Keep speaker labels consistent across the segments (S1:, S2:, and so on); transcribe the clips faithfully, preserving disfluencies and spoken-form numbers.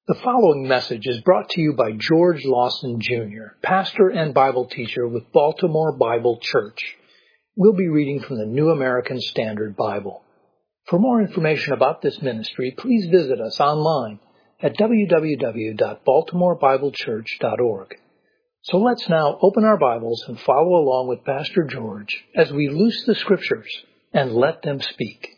S1: The following message is brought to you by George Lawson, Junior, pastor and Bible teacher with Baltimore Bible Church. We'll be reading from the New American Standard Bible. For more information about this ministry, please visit us online at w w w dot baltimore bible church dot org. So let's now open our Bibles and follow along with Pastor George as we loose the Scriptures and let them speak.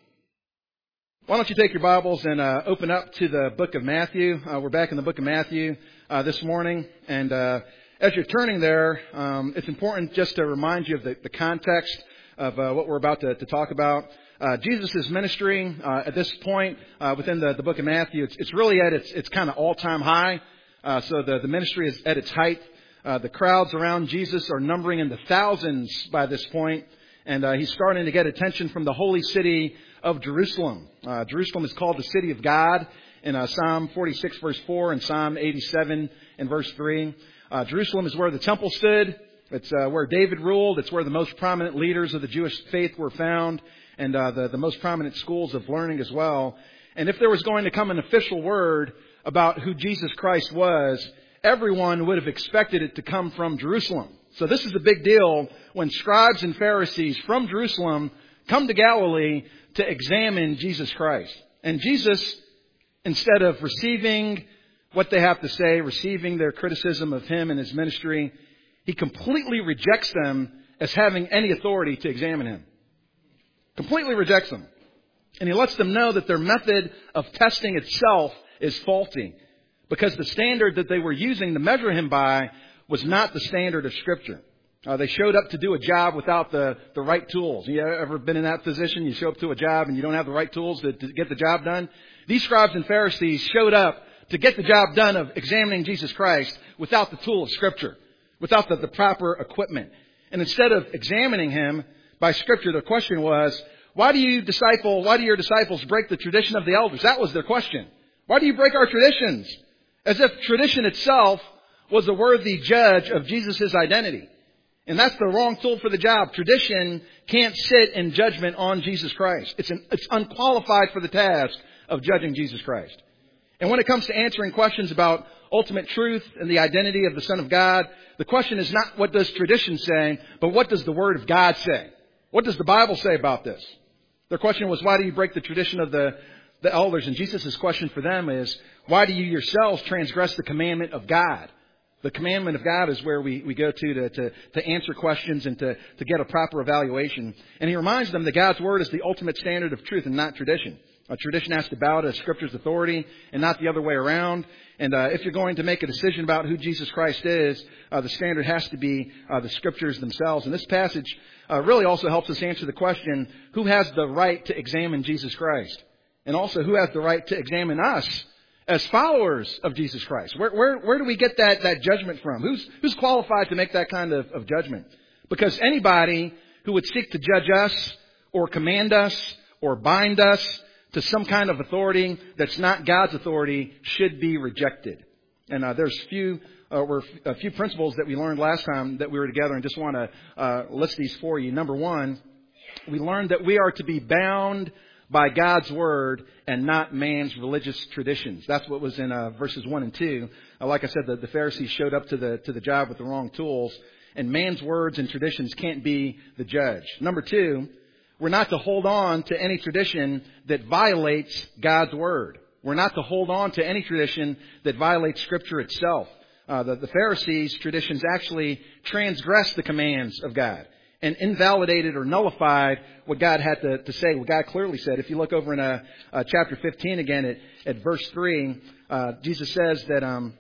S2: Why don't you take your Bibles and uh, open up to the book of Matthew. Uh, we're back in the book of Matthew uh, this morning. And uh, as you're turning there, um, it's important just to remind you of the, the context of uh, what we're about to, to talk about. Uh, Jesus' ministry uh, at this point uh, within the, the book of Matthew, it's, it's really at its, its kind of all-time high. Uh, so the, the ministry is at its height. Uh, the crowds around Jesus are numbering in the thousands by this point. And uh, he's starting to get attention from the holy city of Jerusalem. Uh, Jerusalem is called the city of God in uh, Psalm forty-six verse four and Psalm eighty-seven and verse three. Uh, Jerusalem is where the temple stood. It's uh, where David ruled. It's where the most prominent leaders of the Jewish faith were found, and uh, the, the most prominent schools of learning as well. And if there was going to come an official word about who Jesus Christ was, everyone would have expected it to come from Jerusalem. So this is a big deal when scribes and Pharisees from Jerusalem come to Galilee to examine Jesus Christ. And Jesus, instead of receiving what they have to say, receiving their criticism of him and his ministry, he completely rejects them as having any authority to examine him. Completely rejects them. And he lets them know that their method of testing itself is faulty, because the standard that they were using to measure him by was not the standard of Scripture. Uh, they showed up to do a job without the, the right tools. You ever been in that position? You show up to a job and you don't have the right tools to, to get the job done? These scribes and Pharisees showed up to get the job done of examining Jesus Christ without the tool of Scripture, without the, the proper equipment. And instead of examining him by Scripture, their question was, why do you disciple, why do your disciples break the tradition of the elders? That was their question. Why do you break our traditions? As if tradition itself was a worthy judge of Jesus' identity. And that's the wrong tool for the job. Tradition can't sit in judgment on Jesus Christ. It's, an, it's unqualified for the task of judging Jesus Christ. And when it comes to answering questions about ultimate truth and the identity of the Son of God, the question is not what does tradition say, but what does the Word of God say? What does the Bible say about this? Their question was, why do you break the tradition of the, the elders? And Jesus' question for them is, why do you yourselves transgress the commandment of God? The commandment of God is where we, we go to to, to to answer questions and to, to get a proper evaluation. And he reminds them that God's Word is the ultimate standard of truth and not tradition. A tradition has to bow to Scripture's authority and not the other way around. And uh, if you're going to make a decision about who Jesus Christ is, uh, the standard has to be uh, the Scriptures themselves. And this passage uh, really also helps us answer the question, who has the right to examine Jesus Christ? And also, who has the right to examine us as followers of Jesus Christ? Where, where, where do we get that, that judgment from? Who's, who's qualified to make that kind of, of judgment? Because anybody who would seek to judge us or command us or bind us to some kind of authority that's not God's authority should be rejected. And uh, there's few, uh, were a few principles that we learned last time that we were together, and just want to uh, list these for you. Number one, we learned that we are to be bound by God's Word and not man's religious traditions. That's what was in uh, verses one and two. Uh, like I said, the, the Pharisees showed up to the to the job with the wrong tools, and man's words and traditions can't be the judge. Number two, we're not to hold on to any tradition that violates God's Word. We're not to hold on to any tradition that violates Scripture itself. Uh, the, the Pharisees' traditions actually transgressed the commands of God and invalidated or nullified what God had to, to say, what God clearly said. If you look over in uh, uh, chapter fifteen again at, at verse three, uh, Jesus says that um,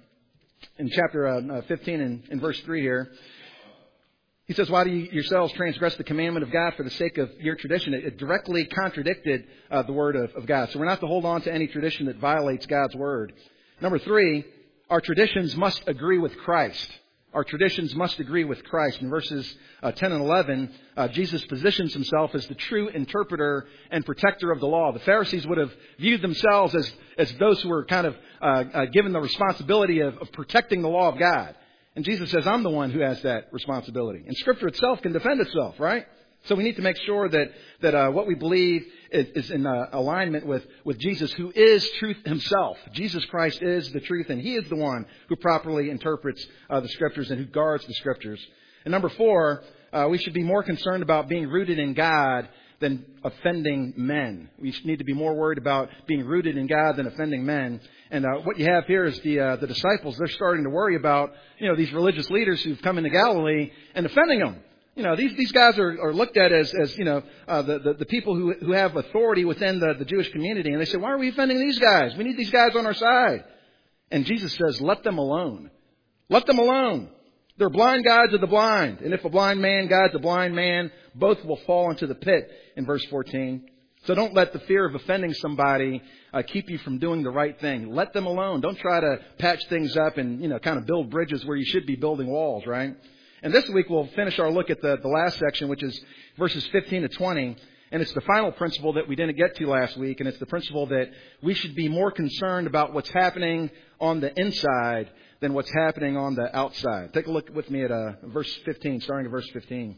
S2: in chapter uh, fifteen and in verse three here, he says, why do you yourselves transgress the commandment of God for the sake of your tradition? It, it directly contradicted uh, the Word of, of God. So we're not to hold on to any tradition that violates God's Word. Number three, our traditions must agree with Christ. Our traditions must agree with Christ. In verses uh, ten and eleven, uh, Jesus positions himself as the true interpreter and protector of the law. The Pharisees would have viewed themselves as, as those who were kind of uh, uh, given the responsibility of, of protecting the law of God. And Jesus says, I'm the one who has that responsibility. And Scripture itself can defend itself, right? So we need to make sure that that uh, what we believe is, is in uh, alignment with, with Jesus, who is truth himself. Jesus Christ is the truth, and he is the one who properly interprets uh, the Scriptures and who guards the Scriptures. And number four, uh, we should be more concerned about being rooted in God than offending men. We need to be more worried about being rooted in God than offending men. And uh, what you have here is the uh, the disciples. They're starting to worry about, you know, these religious leaders who've come into Galilee and offending them. You know, these these guys are, are looked at as, as you know, uh, the, the the people who who have authority within the, the Jewish community. And they say, why are we offending these guys? We need these guys on our side. And Jesus says, let them alone. Let them alone. They're blind guides of the blind. And if a blind man guides a blind man, both will fall into the pit, in verse fourteen. So don't let the fear of offending somebody uh, keep you from doing the right thing. Let them alone. Don't try to patch things up and, you know, kind of build bridges where you should be building walls, right? And this week we'll finish our look at the, the last section, which is verses fifteen to twenty. And it's the final principle that we didn't get to last week. And it's the principle that we should be more concerned about what's happening on the inside than what's happening on the outside. Take a look with me at uh, verse fifteen, starting at verse fifteen.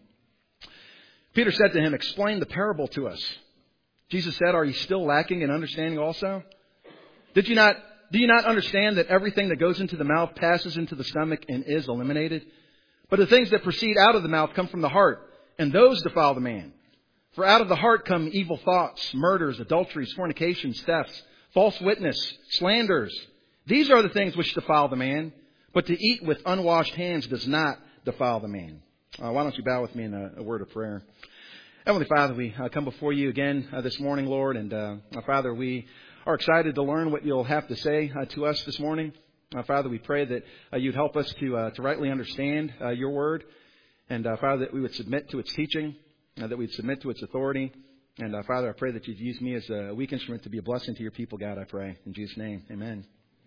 S2: Peter said to him, explain the parable to us. Jesus said, are you still lacking in understanding also? Did you not, do you not understand that everything that goes into the mouth passes into the stomach and is eliminated? But the things that proceed out of the mouth come from the heart, and those defile the man. For out of the heart come evil thoughts, murders, adulteries, fornications, thefts, false witness, slanders. These are the things which defile the man, but to eat with unwashed hands does not defile the man. Uh, why don't you bow with me in a, a word of prayer? Heavenly Father, we uh, come before you again uh, this morning, Lord, and uh, Father, we are excited to learn what you'll have to say uh, to us this morning. Uh, Father, we pray that uh, you'd help us to uh, to rightly understand uh, your word. And, uh, Father, that we would submit to its teaching, uh, that we'd submit to its authority. And, uh, Father, I pray that you'd use me as a weak instrument to be a blessing to your people, God, I pray. In Jesus' name, amen.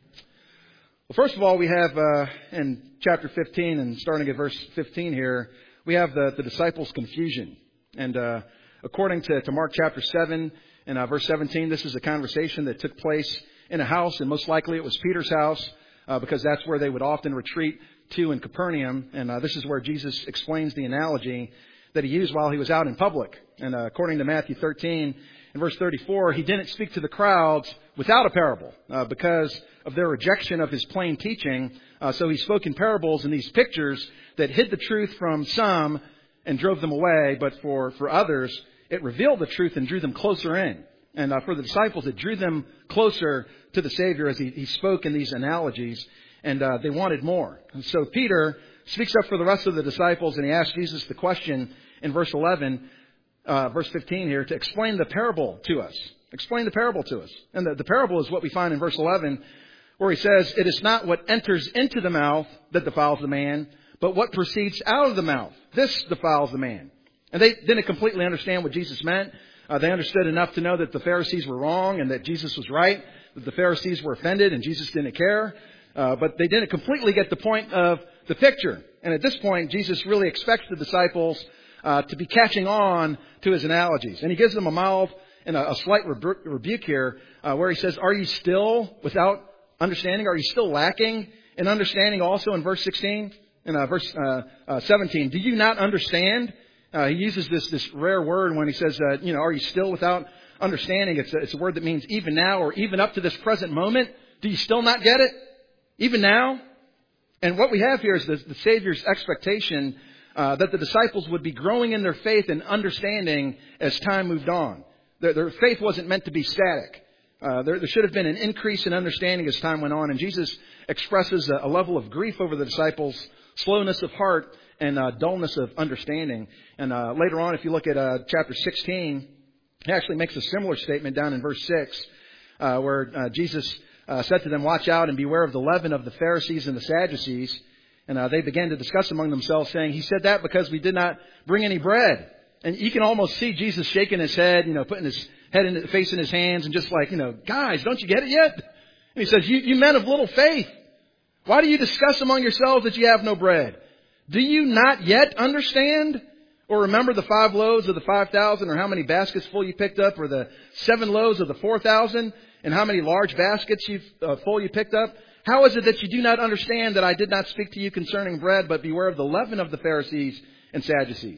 S2: Well, first of all, we have uh, in chapter fifteen, and starting at verse fifteen here, we have the, the disciples' confusion. And uh, according to, to Mark chapter seven and uh, verse seventeen, this is a conversation that took place in a house, and most likely it was Peter's house. Uh, because that's where they would often retreat to in Capernaum. And uh, this is where Jesus explains the analogy that he used while he was out in public. And uh, according to Matthew thirteen, in verse thirty-four, he didn't speak to the crowds without a parable uh, because of their rejection of his plain teaching. Uh, so he spoke in parables and these pictures that hid the truth from some and drove them away. But for, for others, it revealed the truth and drew them closer in. And uh, for the disciples, it drew them closer to the Savior as he, he spoke in these analogies, and uh, they wanted more. And so Peter speaks up for the rest of the disciples, and he asks Jesus the question in verse eleven, uh, verse fifteen here, to explain the parable to us. Explain the parable to us. And the, the parable is what we find in verse eleven, where he says, it is not what enters into the mouth that defiles the man, but what proceeds out of the mouth. This defiles the man. And they didn't completely understand what Jesus meant. Uh, they understood enough to know that the Pharisees were wrong and that Jesus was right, that the Pharisees were offended and Jesus didn't care. Uh, but they didn't completely get the point of the picture. And at this point, Jesus really expects the disciples uh, to be catching on to his analogies. And he gives them a mild and a, a slight rebu- rebuke here uh, where he says, are you still without understanding? Are you still lacking in understanding? Also in verse sixteen, in uh, verse uh, uh, seventeen, do you not understand? Uh, he uses this this rare word when he says, uh, you know, are you still without understanding? It's a, it's a word that means even now or even up to this present moment. Do you still not get it? Even now? And what we have here is the, the Savior's expectation uh, that the disciples would be growing in their faith and understanding as time moved on. Their, their faith wasn't meant to be static. Uh, there, there should have been an increase in understanding as time went on. And Jesus expresses a, a level of grief over the disciples, slowness of heart, and uh, dullness of understanding. And uh, later on, if you look at uh, chapter sixteen, he actually makes a similar statement down in verse six, uh, where uh, Jesus uh, said to them, watch out and beware of the leaven of the Pharisees and the Sadducees. And uh, they began to discuss among themselves, saying, he said that because we did not bring any bread. And you can almost see Jesus shaking his head, you know, putting his head in, face in his hands and just like, you know, guys, don't you get it yet? And he says, you, you men of little faith, why do you discuss among yourselves that you have no bread? Do you not yet understand? Or remember the five loaves of the five thousand, or how many baskets full you picked up, or the seven loaves of the four thousand, and how many large baskets you uh, full you picked up? How is it that you do not understand that I did not speak to you concerning bread, but beware of the leaven of the Pharisees and Sadducees?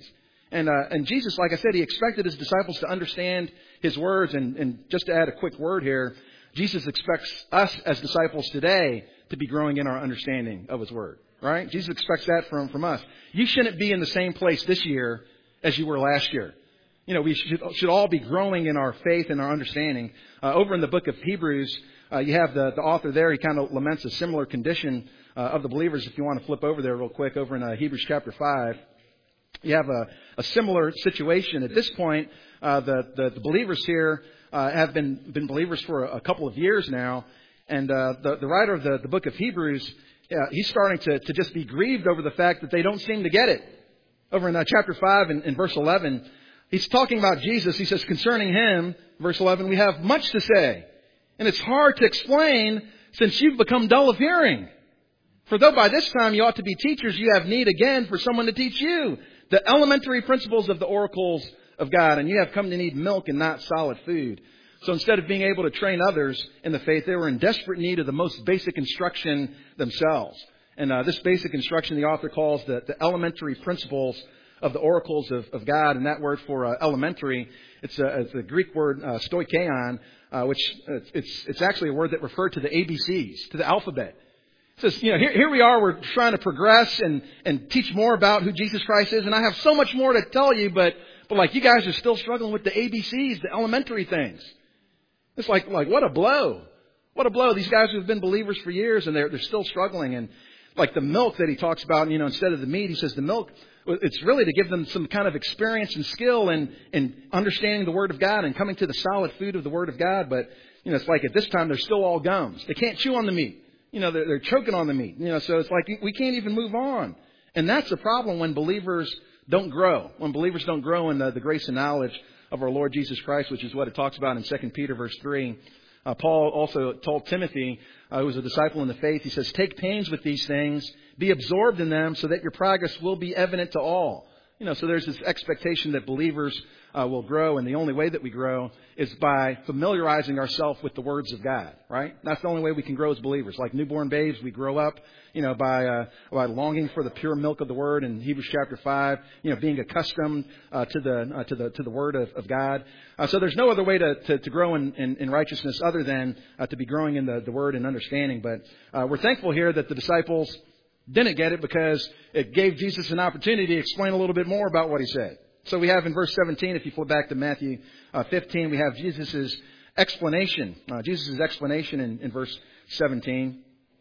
S2: And, uh, and Jesus, like I said, he expected his disciples to understand his words. And, and just to add a quick word here, Jesus expects us as disciples today to be growing in our understanding of his word, right? Jesus expects that from, from us. You shouldn't be in the same place this year as you were last year. You know, we should, should all be growing in our faith and our understanding. Uh, over in the book of Hebrews, uh, you have the, the author there. He kind of laments a similar condition uh, of the believers. If you want to flip over there real quick, over in uh, Hebrews chapter five. You have a, a similar situation. At this point, uh, the, the, the believers here uh, have been, been believers for a, a couple of years now. And uh, the, the writer of the, the book of Hebrews, uh, he's starting to, to just be grieved over the fact that they don't seem to get it. Over in uh, chapter five and in verse eleven, he's talking about Jesus. He says, concerning him, verse eleven, we have much to say. And it's hard to explain since you've become dull of hearing. For though by this time you ought to be teachers, you have need again for someone to teach you the elementary principles of the oracles of God. And you have come to need milk and not solid food. So instead of being able to train others in the faith, they were in desperate need of the most basic instruction themselves. And uh, this basic instruction the author calls the, the elementary principles of the oracles of, of God. And that word for uh, elementary, it's a, it's a Greek word, uh, stoicheon, uh, which uh, it's, it's actually a word that referred to the A B Cs, to the alphabet. It says, you know, here, here we are, we're trying to progress and, and teach more about who Jesus Christ is. And I have so much more to tell you, but, but like you guys are still struggling with the A B Cs, the elementary things. It's like, like, what a blow. What a blow. These guys who have been believers for years and they're, they're still struggling. And like the milk that he talks about, you know, instead of the meat, he says the milk, it's really to give them some kind of experience and skill in, in understanding the Word of God and coming to the solid food of the Word of God. But, you know, it's like at this time they're still all gums. They can't chew on the meat. You know, they're, they're choking on the meat. You know, so it's like we can't even move on. And that's the problem when believers don't grow. When believers don't grow in the, the grace and knowledge of our Lord Jesus Christ, which is what it talks about in Second Peter verse three. Uh, Paul also told Timothy, uh, who was a disciple in the faith, he says, take pains with these things, be absorbed in them so that your progress will be evident to all. You know, so there's this expectation that believers uh, will grow, and the only way that we grow is by familiarizing ourselves with the words of God, right? That's the only way we can grow as believers. Like newborn babes, we grow up, you know, by uh, by longing for the pure milk of the Word in Hebrews chapter five, you know, being accustomed uh, to the uh, to the to the Word of, of God. Uh, so there's no other way to to, to grow in, in, in righteousness other than uh, to be growing in the, the Word and understanding. But uh, we're thankful here that the disciples didn't get it because it gave Jesus an opportunity to explain a little bit more about what he said. So we have in verse seventeen, if you flip back to Matthew uh, fifteen, we have Jesus' explanation. Uh, Jesus' explanation in, in verse seventeen.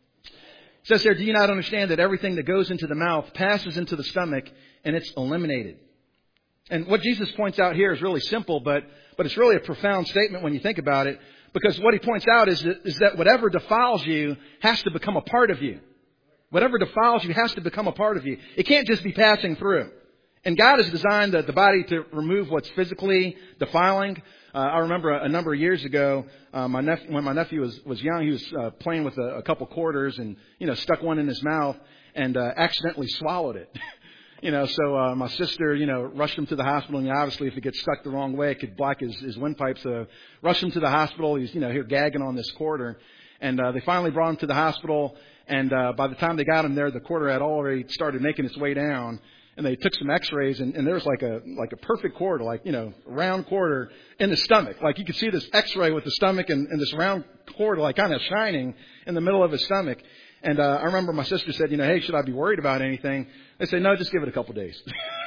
S2: It says there, do you not understand that everything that goes into the mouth passes into the stomach and it's eliminated? And what Jesus points out here is really simple, but but it's really a profound statement when you think about it. Because what he points out is that, is that whatever defiles you has to become a part of you. Whatever defiles you has to become a part of you. It can't just be passing through. And God has designed the, the body to remove what's physically defiling. Uh, I remember a, a number of years ago, uh, my nephew, when my nephew was, was young, he was uh, playing with a, a couple quarters and, you know, stuck one in his mouth and uh, accidentally swallowed it. You know, so uh, my sister, you know, rushed him to the hospital. And obviously, if it gets stuck the wrong way, it could block his, his windpipe. So rushed him to the hospital. He's, you know, here gagging on this quarter. And uh, they finally brought him to the hospital. And uh, by the time they got him there, the quarter had already started making its way down. And they took some x-rays, and, and there was like a like a perfect quarter, like, you know, round quarter in the stomach. Like you could see this x-ray with the stomach and, and this round quarter like kind of shining in the middle of his stomach. And uh, I remember my sister said, you know, hey, should I be worried about anything? They say, no, just give it a couple days.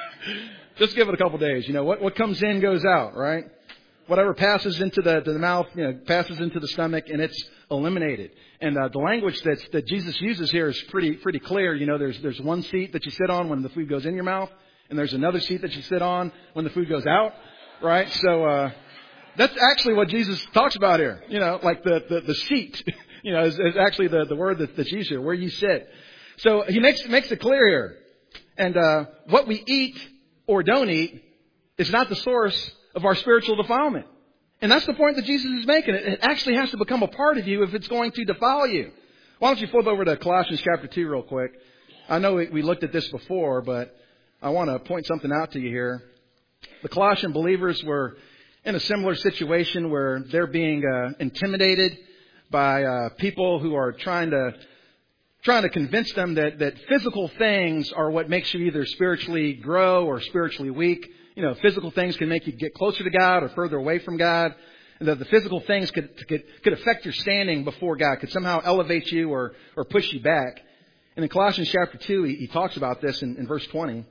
S2: Just give it a couple days. You know, what, what comes in goes out, right? Whatever passes into the, to the mouth, you know, passes into the stomach, and it's eliminated. And uh, the language that that Jesus uses here is pretty pretty clear. You know, there's there's one seat that you sit on when the food goes in your mouth, and there's another seat that you sit on when the food goes out, right? So uh, that's actually what Jesus talks about here. You know, like the the, the seat, you know, is, is actually the, the word that, that's used here, where you sit. So he makes makes it clear here. And uh, what we eat or don't eat is not the source of our spiritual defilement. And that's the point that Jesus is making. It actually has to become a part of you if it's going to defile you. Why don't you flip over to Colossians chapter two real quick. I know we looked at this before, but I want to point something out to you here. The Colossian believers were in a similar situation where they're being uh, intimidated by uh, people who are trying to trying to convince them that, that physical things are what makes you either spiritually grow or spiritually weak. You know, physical things can make you get closer to God or further away from God. And that the physical things could, could, could affect your standing before God, could somehow elevate you or, or push you back. And in Colossians chapter two, he, he talks about this in, in verse twenty.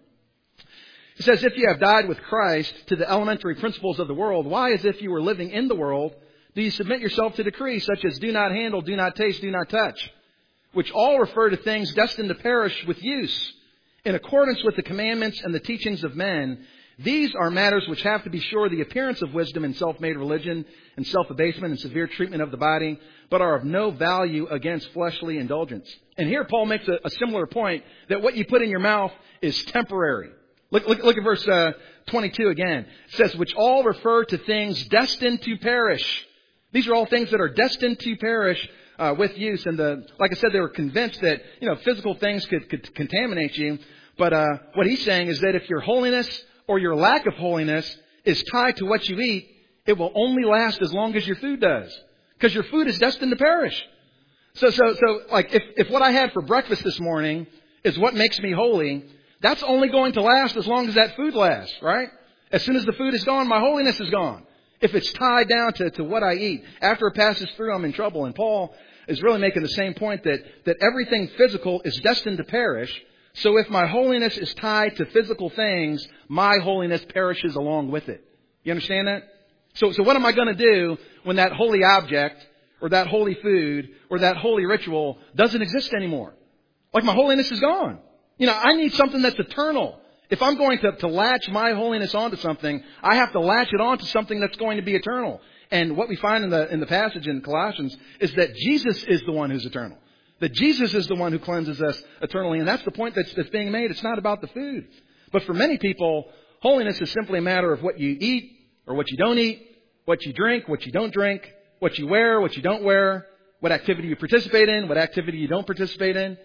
S2: He says, if you have died with Christ to the elementary principles of the world, why, as if you were living in the world, do you submit yourself to decrees such as do not handle, do not taste, do not touch, which all refer to things destined to perish with use, in accordance with the commandments and the teachings of men? These are matters which have to be sure the appearance of wisdom and self-made religion and self-abasement and severe treatment of the body, but are of no value against fleshly indulgence. And here Paul makes a, a similar point that what you put in your mouth is temporary. Look, look, look at verse uh, twenty-two again. It says, which all refer to things destined to perish. These are all things that are destined to perish uh, with use. And the, like I said, they were convinced that, you know, physical things could, could contaminate you. But uh, what he's saying is that if your holiness or your lack of holiness is tied to what you eat, it will only last as long as your food does. Because your food is destined to perish. So, so, so, like, if, if what I had for breakfast this morning is what makes me holy, that's only going to last as long as that food lasts, right? As soon as the food is gone, my holiness is gone. If it's tied down to, to what I eat, after it passes through, I'm in trouble. And Paul is really making the same point that, that everything physical is destined to perish. So if my holiness is tied to physical things, my holiness perishes along with it. You understand that? So, so what am I going to do when that holy object or that holy food or that holy ritual doesn't exist anymore? Like my holiness is gone. You know, I need something that's eternal. If I'm going to, to latch my holiness onto something, I have to latch it onto something that's going to be eternal. And what we find in the in the passage in Colossians is that Jesus is the one who's eternal. That Jesus is the one who cleanses us eternally. And that's the point that's, that's being made. It's not about the food. But for many people, holiness is simply a matter of what you eat or what you don't eat, what you drink, what you don't drink, what you wear, what you don't wear, what activity you participate in, what activity you don't participate in.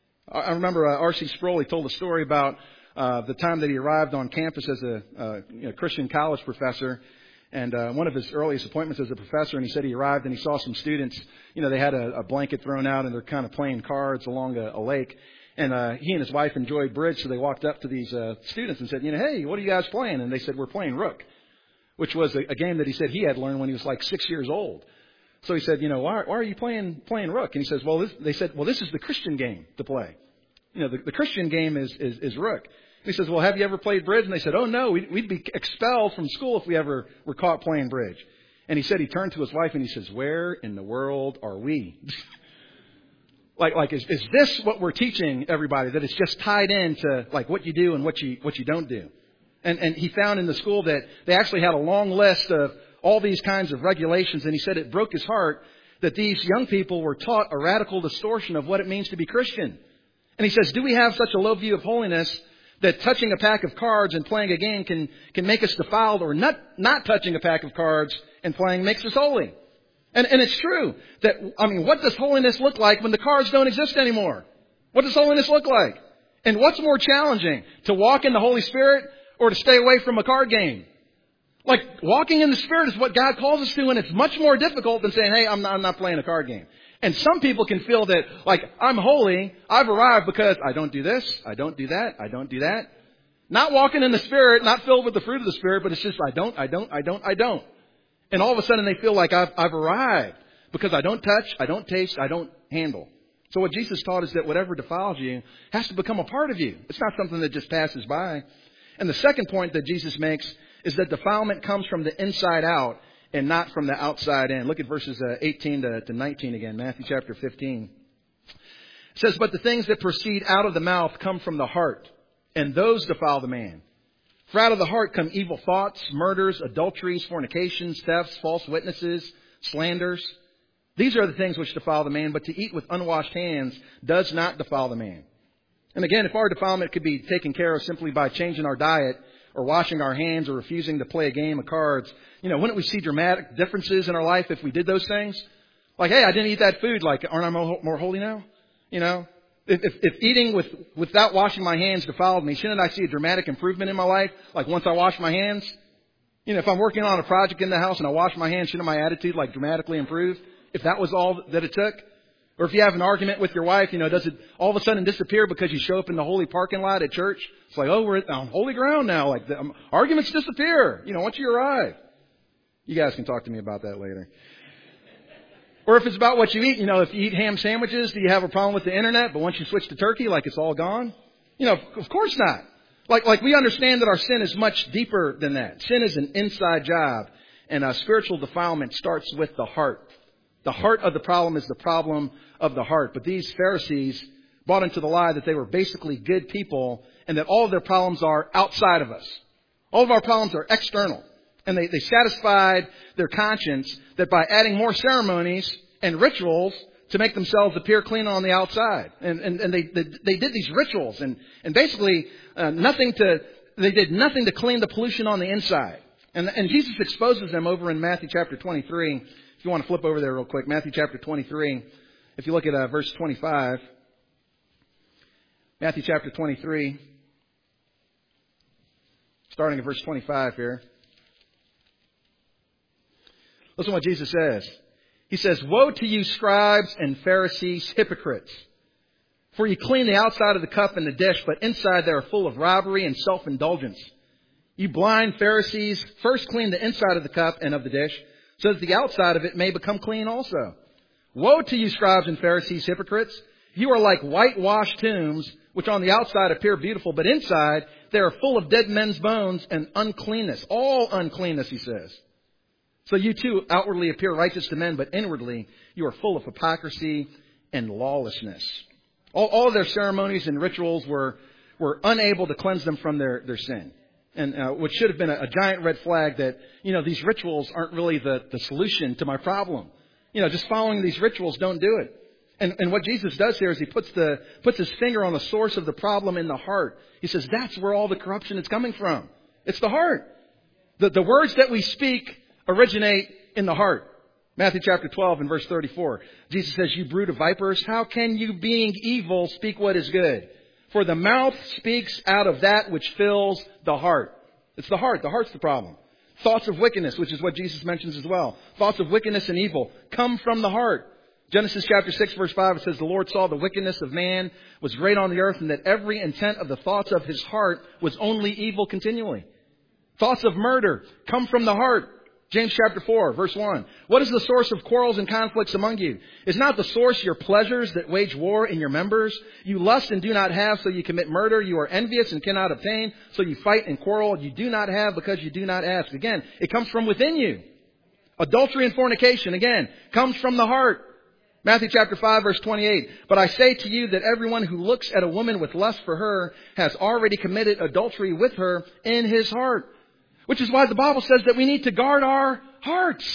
S2: I remember uh, R C Sproul, he told a story about uh, the time that he arrived on campus as a uh, you know, Christian college professor. And uh, one of his earliest appointments as a professor, and he said he arrived and he saw some students, you know, they had a, a blanket thrown out and they're kind of playing cards along a, a lake. And uh, he and his wife enjoyed bridge, so they walked up to these uh, students and said, you know, hey, what are you guys playing? And they said, we're playing Rook, which was a, a game that he said he had learned when he was like six years old. So he said, you know, why, why are you playing playing Rook? And he says, well, this, they said, well, this is the Christian game to play. You know, the, the Christian game is, is, is Rook. He says, well, have you ever played bridge? And they said, oh, no, we'd, we'd be expelled from school if we ever were caught playing bridge. And he said he turned to his wife and he says, where in the world are we? like, like is, is this what we're teaching everybody, that it's just tied into like what you do and what you what you don't do? And, and he found in the school that they actually had a long list of all these kinds of regulations. And he said it broke his heart that these young people were taught a radical distortion of what it means to be Christian. And he says, do we have such a low view of holiness that touching a pack of cards and playing a game can, can make us defiled, or not, not touching a pack of cards and playing makes us holy? And, and it's true that, I mean, what does holiness look like when the cards don't exist anymore? What does holiness look like? And what's more challenging, to walk in the Holy Spirit or to stay away from a card game? Like, walking in the Spirit is what God calls us to, and it's much more difficult than saying, hey, I'm not, I'm not playing a card game. And some people can feel that, like, I'm holy, I've arrived because I don't do this, I don't do that, I don't do that. Not walking in the Spirit, not filled with the fruit of the Spirit, but it's just I don't, I don't, I don't, I don't. And all of a sudden they feel like I've, I've arrived because I don't touch, I don't taste, I don't handle. So what Jesus taught is that whatever defiles you has to become a part of you. It's not something that just passes by. And the second point that Jesus makes is that defilement comes from the inside out and not from the outside in. Look at verses uh, eighteen to nineteen again, Matthew chapter fifteen. It says, but the things that proceed out of the mouth come from the heart, and those defile the man. For out of the heart come evil thoughts, murders, adulteries, fornications, thefts, false witnesses, slanders. These are the things which defile the man, but to eat with unwashed hands does not defile the man. And again, if our defilement could be taken care of simply by changing our diet or washing our hands or refusing to play a game of cards, you know, wouldn't we see dramatic differences in our life if we did those things? Like, hey, I didn't eat that food. Like, aren't I more, more holy now? You know, if, if, if eating with, without washing my hands defiled me, shouldn't I see a dramatic improvement in my life? Like once I wash my hands, you know, if I'm working on a project in the house and I wash my hands, shouldn't my attitude like dramatically improve if that was all that it took? Or if you have an argument with your wife, you know, does it all of a sudden disappear because you show up in the holy parking lot at church? It's like, oh, we're on holy ground now. Like, the um, arguments disappear, you know, once you arrive. You guys can talk to me about that later. Or if it's about what you eat, you know, if you eat ham sandwiches, do you have a problem with the internet? But once you switch to turkey, like it's all gone? You know, of course not. Like, like we understand that our sin is much deeper than that. Sin is an inside job. And uh, spiritual defilement starts with the heart. The heart of the problem is the problem of the heart. But these Pharisees bought into the lie that they were basically good people and that all of their problems are outside of us. All of our problems are external. And they, they satisfied their conscience that by adding more ceremonies and rituals to make themselves appear clean on the outside. And, and, and they, they, they did these rituals and, and basically uh, nothing to, they did nothing to clean the pollution on the inside. And, and Jesus exposes them over in Matthew chapter twenty-three. If you want to flip over there real quick, Matthew chapter twenty-three. If you look at uh, verse twenty-five. Matthew chapter twenty-three. Starting at verse twenty-five here. Listen to what Jesus says. He says, "Woe to you, scribes and Pharisees, hypocrites! For you clean the outside of the cup and the dish, but inside they are full of robbery and self-indulgence. You blind Pharisees, first clean the inside of the cup and of the dish, so that the outside of it may become clean also. Woe to you, scribes and Pharisees, hypocrites! You are like whitewashed tombs, which on the outside appear beautiful, but inside they are full of dead men's bones and uncleanness." All uncleanness, he says. "So you too outwardly appear righteous to men, but inwardly you are full of hypocrisy and lawlessness." All, all of their ceremonies and rituals were, were unable to cleanse them from their, their sin. And uh, which should have been a, a giant red flag that, you know, these rituals aren't really the, the solution to my problem. You know, just following these rituals don't do it. And, and what Jesus does here is he puts the puts his finger on the source of the problem in the heart. He says that's where all the corruption is coming from. It's the heart. The, the words that we speak originate in the heart. Matthew chapter twelve and verse thirty-four. Jesus says, "You brood of vipers, how can you, being evil, speak what is good? For the mouth speaks out of that which fills the heart." It's the heart. The heart's the problem. Thoughts of wickedness, which is what Jesus mentions as well. Thoughts of wickedness and evil come from the heart. Genesis chapter six verse five, it says, "The Lord saw the wickedness of man was great on the earth, and that every intent of the thoughts of his heart was only evil continually." Thoughts of murder come from the heart. James chapter four, verse one. "What is the source of quarrels and conflicts among you? Is not the source your pleasures that wage war in your members? You lust and do not have, so you commit murder. You are envious and cannot obtain, so you fight and quarrel. You do not have because you do not ask." Again, it comes from within you. Adultery and fornication, again, comes from the heart. Matthew chapter five, verse twenty-eight. "But I say to you that everyone who looks at a woman with lust for her has already committed adultery with her in his heart." Which is why the Bible says that we need to guard our hearts.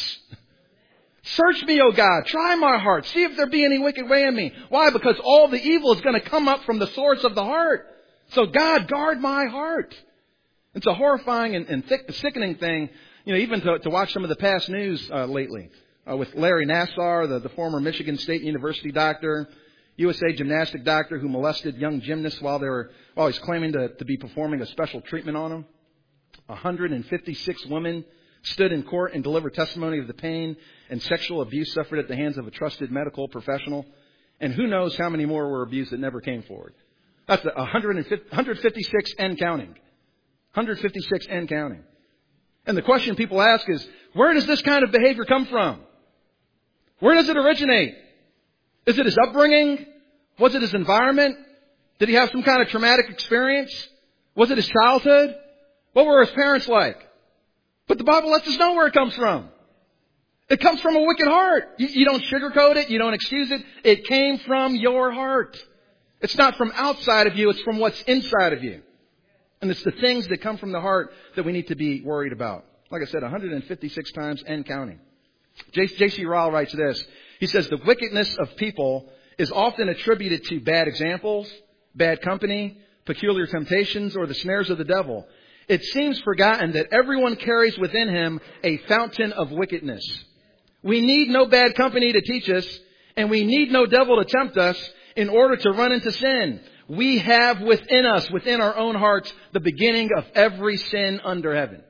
S2: "Search me, O God. Try my heart. See if there be any wicked way in me." Why? Because all the evil is going to come up from the source of the heart. So God, guard my heart. It's a horrifying and, and thick, sickening thing, you know, even to, to watch some of the past news uh, lately. Uh, with Larry Nassar, the, the former Michigan State University doctor, U S A gymnastic doctor who molested young gymnasts while they were, while he's claiming to, to be performing a special treatment on them. one hundred fifty-six women stood in court and delivered testimony of the pain and sexual abuse suffered at the hands of a trusted medical professional. And who knows how many more were abused that never came forward. That's one hundred fifty-six and counting. one hundred fifty-six and counting. And the question people ask is, where does this kind of behavior come from? Where does it originate? Is it his upbringing? Was it his environment? Did he have some kind of traumatic experience? Was it his childhood? What were his parents like? But the Bible lets us know where it comes from. It comes from a wicked heart. You, you don't sugarcoat it. You don't excuse it. It came from your heart. It's not from outside of you. It's from what's inside of you. And it's the things that come from the heart that we need to be worried about. Like I said, one hundred fifty-six times and counting. J C Ryle writes this. He says, "The wickedness of people is often attributed to bad examples, bad company, peculiar temptations, or the snares of the devil. It seems forgotten that everyone carries within him a fountain of wickedness. We need no bad company to teach us, and we need no devil to tempt us in order to run into sin. We have within us, within our own hearts, the beginning of every sin under heaven."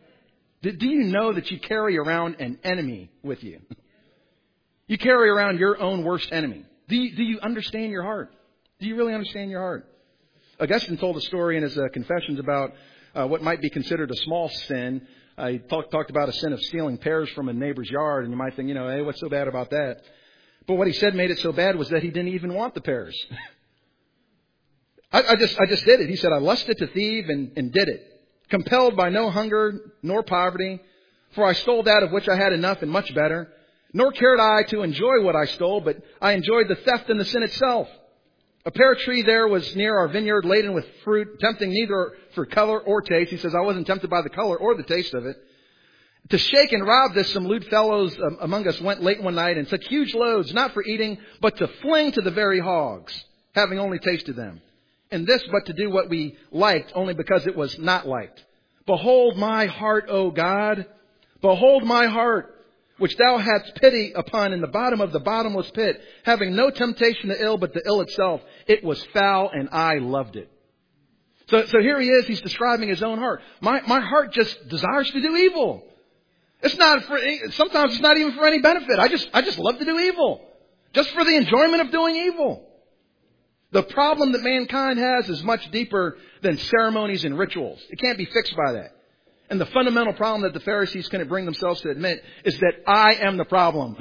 S2: Do you know that you carry around an enemy with you? You carry around your own worst enemy. Do you, do you understand your heart? Do you really understand your heart? Augustine told a story in his uh, Confessions about uh, what might be considered a small sin. Uh, he talk, talked about a sin of stealing pears from a neighbor's yard, and you might think, you know, hey, what's so bad about that? But what he said made it so bad was that he didn't even want the pears. I, I just I just did it. He said, I lusted to thieve and, and did it, compelled by no hunger nor poverty, for I stole that of which I had enough and much better. Nor cared I to enjoy what I stole, but I enjoyed the theft and the sin itself. A pear tree there was near our vineyard, laden with fruit, tempting neither for color or taste. He says, I wasn't tempted by the color or the taste of it. To shake and rob this, some lewd fellows um, among us went late one night and took huge loads, not for eating, but to fling to the very hogs, having only tasted them. And this but to do what we liked, only because it was not liked. Behold my heart, O God. Behold my heart, which thou hadst pity upon in the bottom of the bottomless pit, having no temptation to ill but the ill itself. It was foul, and I loved it. So, so here he is. He's describing his own heart. My, my heart just desires to do evil. It's not for, sometimes it's not even for any benefit. I just, I just love to do evil. Just for the enjoyment of doing evil. The problem that mankind has is much deeper than ceremonies and rituals. It can't be fixed by that. And the fundamental problem that the Pharisees couldn't bring themselves to admit is that I am the problem.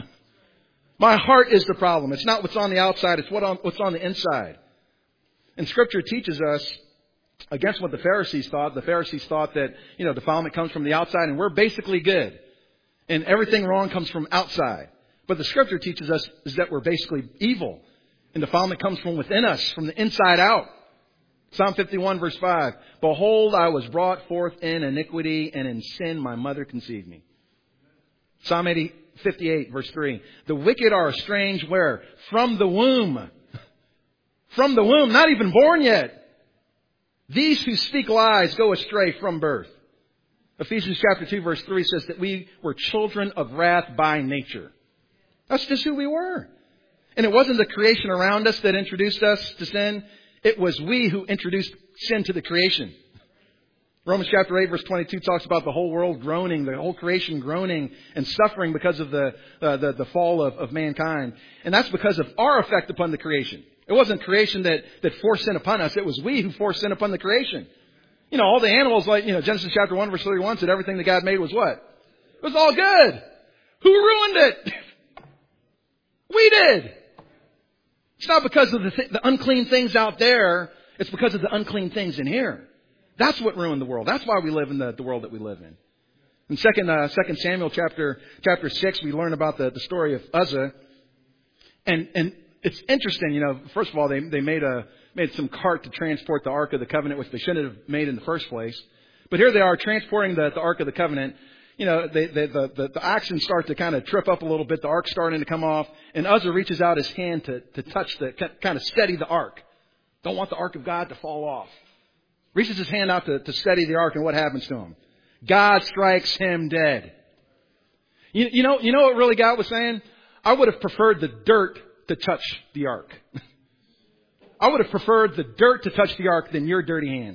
S2: My heart is the problem. It's not what's on the outside. It's what on, what's on the inside. And Scripture teaches us against what the Pharisees thought. The Pharisees thought that, you know, defilement comes from the outside and we're basically good. And everything wrong comes from outside. But the Scripture teaches us is that we're basically evil. And defilement comes from within us, from the inside out. Psalm fifty-one, verse five. Behold, I was brought forth in iniquity, and in sin my mother conceived me. Psalm eighty, fifty-eight, verse three. The wicked are estranged where? From the womb. From the womb, not even born yet. These who speak lies go astray from birth. Ephesians chapter two, verse three says that we were children of wrath by nature. That's just who we were. And it wasn't the creation around us that introduced us to sin. It was we who introduced sin to the creation. Romans chapter eight, verse twenty-two talks about the whole world groaning, the whole creation groaning and suffering because of the uh, the, the fall of, of mankind. And that's because of our effect upon the creation. It wasn't creation that, that forced sin upon us. It was we who forced sin upon the creation. You know, all the animals, like, you know, Genesis chapter one, verse thirty-one said everything that God made was what? It was all good. Who ruined it? We did. It's not because of the, th- the unclean things out there. It's because of the unclean things in here. That's what ruined the world. That's why we live in the, the world that we live in. In second, uh, second Samuel chapter chapter six, we learn about the, the story of Uzzah. And and it's interesting, you know, first of all, they they made a made some cart to transport the Ark of the Covenant, which they shouldn't have made in the first place. But here they are transporting the, the Ark of the Covenant. You know, they, they, the, the, the oxen start to kind of trip up a little bit. The ark's starting to come off. And Uzzah reaches out his hand to, to touch the, kind of steady the ark. Don't want the ark of God to fall off. Reaches his hand out to, to steady the ark, and what happens to him? God strikes him dead. You, you know, you know what really God was saying? I would have preferred the dirt to touch the ark. I would have preferred the dirt to touch the ark than your dirty hands.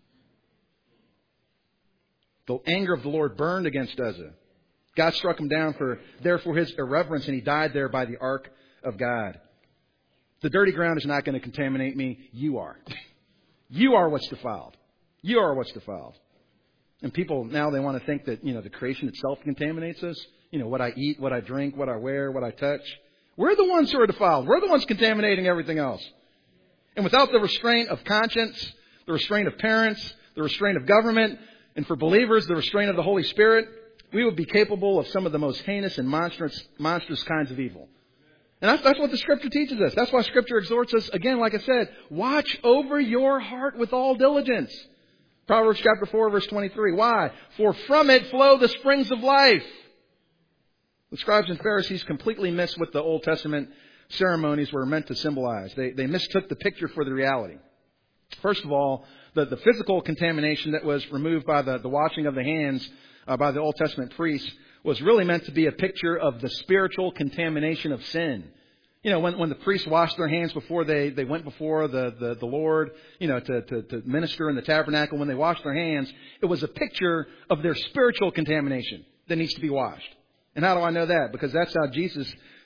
S2: The anger of the Lord burned against Uzzah. God struck him down for, therefore, his irreverence, and he died there by the ark of God. The dirty ground is not going to contaminate me. You are. You are what's defiled. You are what's defiled. And people now, they want to think that, you know, the creation itself contaminates us. You know, what I eat, what I drink, what I wear, what I touch. We're the ones who are defiled. We're the ones contaminating everything else. And without the restraint of conscience, the restraint of parents, the restraint of government, and for believers, the restraint of the Holy Spirit, we would be capable of some of the most heinous and monstrous, monstrous kinds of evil. And that's, that's what the Scripture teaches us. That's why Scripture exhorts us, again, like I said, watch over your heart with all diligence. Proverbs chapter four, verse twenty-three. Why? For from it flow the springs of life. The scribes and Pharisees completely missed what the Old Testament ceremonies were meant to symbolize. They, they mistook the picture for the reality. First of all, the, the physical contamination that was removed by the, the washing of the hands uh, by the Old Testament priests was really meant to be a picture of the spiritual contamination of sin. You know, when, when the priests washed their hands before they, they went before the, the, the Lord, you know, to, to, to minister in the tabernacle, when they washed their hands, it was a picture of their spiritual contamination that needs to be washed. And how do I know that? Because that's how Jesus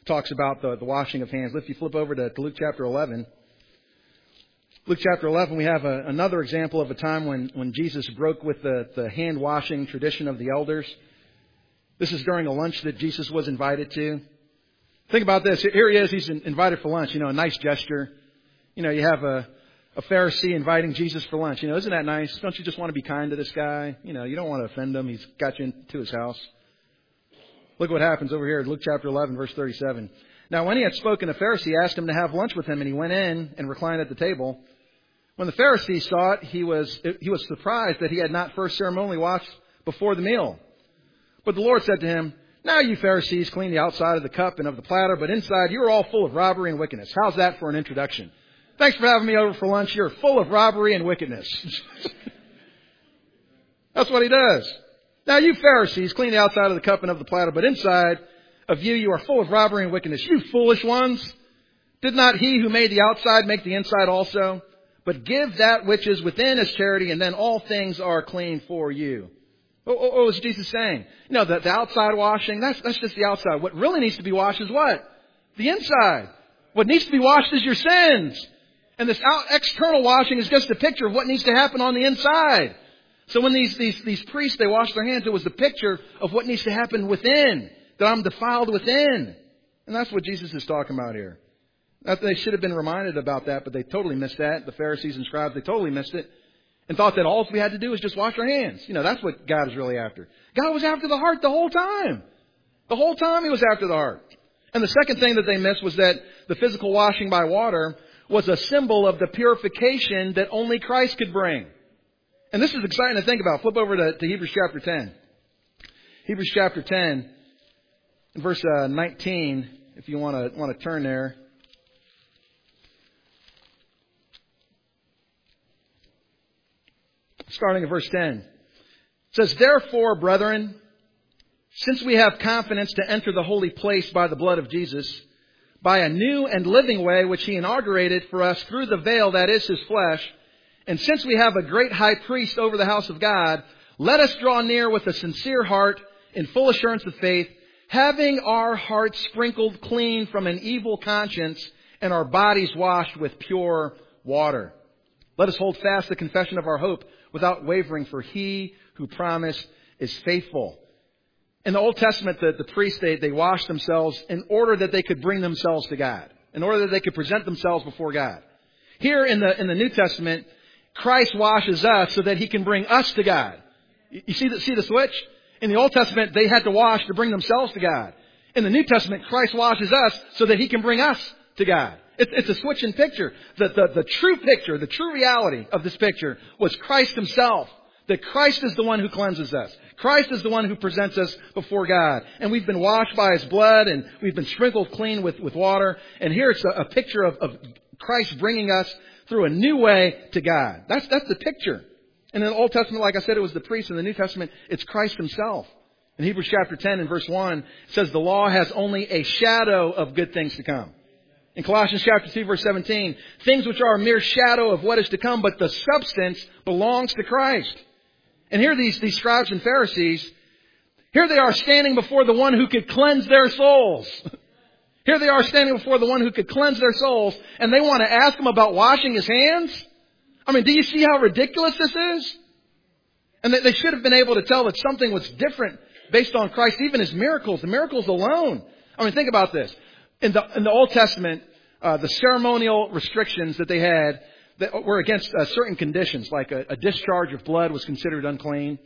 S2: talks about the, the washing of hands. If you flip over to, to Luke chapter eleven, Luke chapter eleven, we have a, another example of a time when, when Jesus broke with the, the hand washing tradition of the elders. This is during a lunch that Jesus was invited to. Think about this. Here he is. He's invited for lunch. You know, a nice gesture. You know, you have a, a Pharisee inviting Jesus for lunch. You know, isn't that nice? Don't you just want to be kind to this guy? You know, you don't want to offend him. He's got you into his house. Look what happens over here in Luke chapter eleven, verse thirty-seven. Now, when he had spoken, a Pharisee asked him to have lunch with him, and he went in and reclined at the table. When the Pharisee saw it, he was, he was surprised that he had not first ceremonially washed before the meal. But the Lord said to him, "Now you Pharisees clean the outside of the cup and of the platter, but inside you are all full of robbery and wickedness." How's that for an introduction? Thanks for having me over for lunch. You're full of robbery and wickedness. That's what he does. "Now you Pharisees clean the outside of the cup and of the platter, but inside of you, you are full of robbery and wickedness. You foolish ones! Did not he who made the outside make the inside also? But give that which is within as charity, and then all things are clean for you." What was Jesus saying? You know, the, the outside washing, that's, that's just the outside. What really needs to be washed is what? The inside. What needs to be washed is your sins. And this out, external washing is just a picture of what needs to happen on the inside. So when these, these, these priests, they washed their hands, it was a picture of what needs to happen within. That I'm defiled within. And that's what Jesus is talking about here. That they should have been reminded about that, but they totally missed that. The Pharisees and scribes, they totally missed it. And thought that all we had to do was just wash our hands. You know, that's what God is really after. God was after the heart the whole time. The whole time He was after the heart. And the second thing that they missed was that the physical washing by water was a symbol of the purification that only Christ could bring. And this is exciting to think about. Flip over to, to Hebrews chapter ten. Hebrews chapter ten, verse uh, nineteen, if you want to want to turn there. Starting at verse ten. It says, "Therefore, brethren, since we have confidence to enter the holy place by the blood of Jesus, by a new and living way which He inaugurated for us through the veil that is His flesh, and since we have a great high priest over the house of God, let us draw near with a sincere heart in full assurance of faith, having our hearts sprinkled clean from an evil conscience and our bodies washed with pure water. Let us hold fast the confession of our hope without wavering, for He who promised is faithful." In the Old Testament, the, the priests, they, they washed themselves in order that they could bring themselves to God, in order that they could present themselves before God. Here in the in the New Testament, Christ washes us so that He can bring us to God. You see the, see the switch? In the Old Testament, they had to wash to bring themselves to God. In the New Testament, Christ washes us so that He can bring us to God. It, it's a switch in picture. The, the, the true picture, the true reality of this picture was Christ Himself. That Christ is the one who cleanses us. Christ is the one who presents us before God. And we've been washed by His blood, and we've been sprinkled clean with, with water. And here it's a, a picture of, of Christ bringing us through a new way to God. That's, that's the picture. And in the Old Testament, like I said, it was the priest. In the New Testament, it's Christ Himself. In Hebrews chapter ten and verse one, it says the law has only a shadow of good things to come. In Colossians chapter two, verse seventeen, things which are a mere shadow of what is to come, but the substance belongs to Christ. And here these, these scribes and Pharisees, here they are standing before the one who could cleanse their souls. Here they are standing before the one who could cleanse their souls, and they want to ask Him about washing His hands? I mean, do you see how ridiculous this is? And they, they should have been able to tell that something was different based on Christ, even His miracles, the miracles alone. I mean, think about this. In the, in the Old Testament, uh, the ceremonial restrictions that they had that were against uh, certain conditions, like a, a discharge of blood was considered unclean.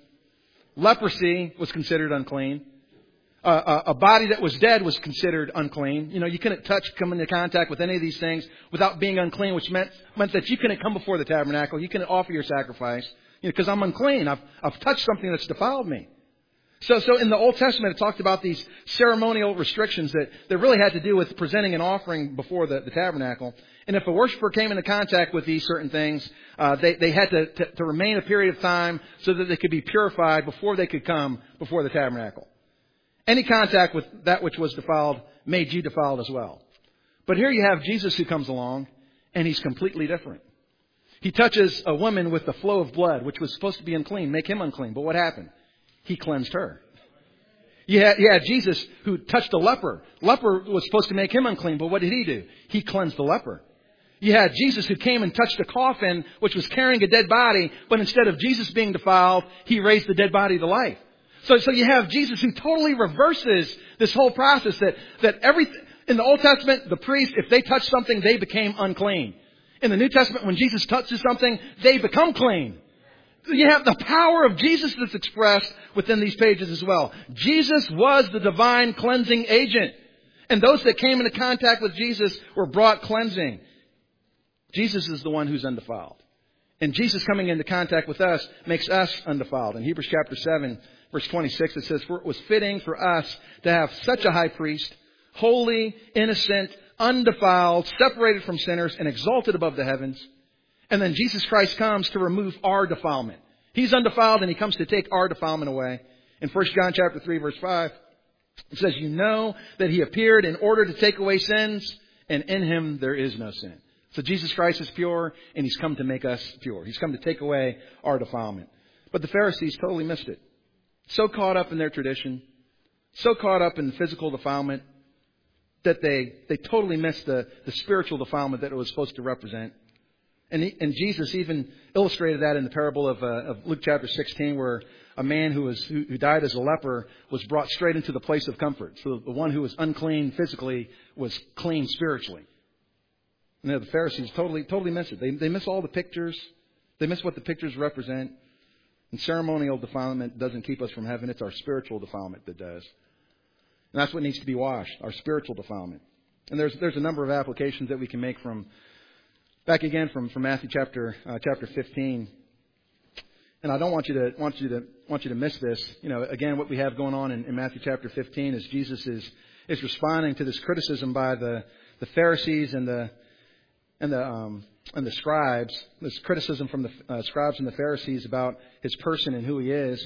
S2: Leprosy was considered unclean. Uh, a, a body that was dead was considered unclean. You know, you couldn't touch, come into contact with any of these things without being unclean, which meant meant that you couldn't come before the tabernacle. You couldn't offer your sacrifice, you know, because I'm unclean. I've I've touched something that's defiled me. So, so in the Old Testament, it talked about these ceremonial restrictions that, that really had to do with presenting an offering before the, the tabernacle. And if a worshiper came into contact with these certain things, uh, they, they had to, to, to remain a period of time so that they could be purified before they could come before the tabernacle. Any contact with that which was defiled made you defiled as well. But here you have Jesus who comes along, and He's completely different. He touches a woman with the flow of blood, which was supposed to be unclean, make him unclean. But what happened? He cleansed her. You had, you had Jesus who touched a leper. Leper was supposed to make him unclean, but what did he do? He cleansed the leper. You had Jesus who came and touched a coffin, which was carrying a dead body, but instead of Jesus being defiled, he raised the dead body to life. So, so you have Jesus who totally reverses this whole process that, that everything, in the Old Testament, the priests, if they touched something, they became unclean. In the New Testament, when Jesus touches something, they become clean. You have the power of Jesus that's expressed within these pages as well. Jesus was the divine cleansing agent. And those that came into contact with Jesus were brought cleansing. Jesus is the one who's undefiled. And Jesus coming into contact with us makes us undefiled. In Hebrews chapter seven, verse twenty-six, it says, "For it was fitting for us to have such a high priest, holy, innocent, undefiled, separated from sinners, and exalted above the heavens." And then Jesus Christ comes to remove our defilement. He's undefiled and he comes to take our defilement away. In First John chapter three, verse five, it says, "You know that he appeared in order to take away sins, and in him there is no sin." So Jesus Christ is pure and he's come to make us pure. He's come to take away our defilement. But the Pharisees totally missed it. So caught up in their tradition, so caught up in physical defilement, that they, they totally missed the, the spiritual defilement that it was supposed to represent. And, he, and Jesus even illustrated that in the parable of, uh, of Luke chapter sixteen, where a man who was who, who died as a leper was brought straight into the place of comfort. So the one who was unclean physically was clean spiritually. And the Pharisees totally totally miss it. They, they miss all the pictures. They miss what the pictures represent. And ceremonial defilement doesn't keep us from heaven. It's our spiritual defilement that does. And that's what needs to be washed, our spiritual defilement. And there's there's a number of applications that we can make from Back again from, from Matthew chapter uh, chapter fifteen, and I don't want you to want you to want you to miss this. You know, again, what we have going on in, in Matthew chapter fifteen is Jesus is is responding to this criticism by the, the Pharisees and the and the um, and the scribes. This criticism from the uh, scribes and the Pharisees about his person and who he is.